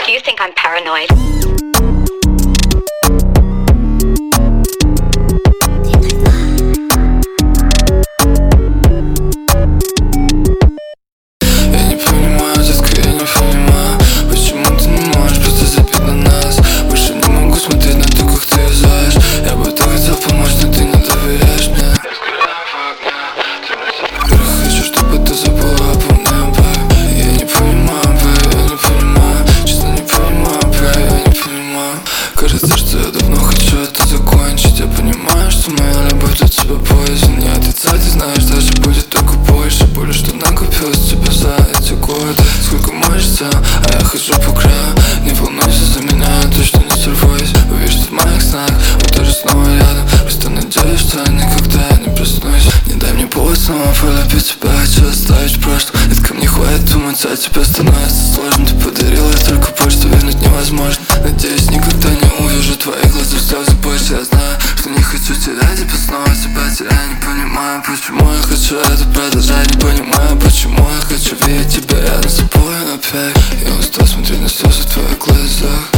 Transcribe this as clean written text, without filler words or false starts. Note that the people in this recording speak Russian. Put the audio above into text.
Do you think I'm paranoid? Кажется, что я давно хочу это закончить. Я понимаю, что моя любовь для тебя поздно. Не отрицать, ты знаешь, дальше будет только больше боли, что накопилось тебе за эти годы. Сколько мышца, а я хожу по краю. Не волнуйся за меня, я точно не сорвусь. Увидишь в моих снах, вот тоже снова рядом. Просто надеюсь, что никогда я не проснусь. Не дай мне повод снова полюбить тебя. Хочу оставить в прошлом. Редко мне хватит думать, а тебе становится сложно. Ты подарила столько боль, что вернуть невозможно. Надеюсь, никогда не увижу твоих глазах слезы больше. Я знаю, что не хочу терять тебя, снова тебя теряю. Не понимаю, почему я хочу это продолжать. Не понимаю, почему я хочу видеть тебя рядом с собой опять. Я устал смотреть на слезы в твоих глазах.